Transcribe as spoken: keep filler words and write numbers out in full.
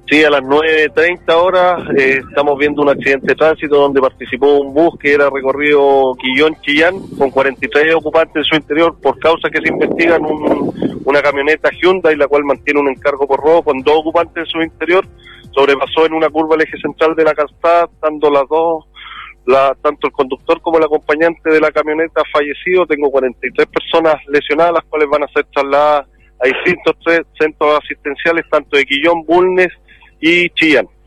Sí, a las nueve treinta horas eh, estamos viendo un accidente de tránsito donde participó un bus que era recorrido Quillón-Chillán con cuarenta y tres ocupantes en su interior. Por causa que se investigan, un, una camioneta Hyundai, la cual mantiene un encargo por robo con dos ocupantes en su interior, sobrepasó en una curva el eje central de la calzada, dando las dos, la, tanto el conductor como el acompañante de la camioneta fallecido. Tengo cuarenta y tres personas lesionadas, las cuales van a ser trasladadas a distintos tres centros asistenciales, tanto de Quillón, Bulnes y Chillán.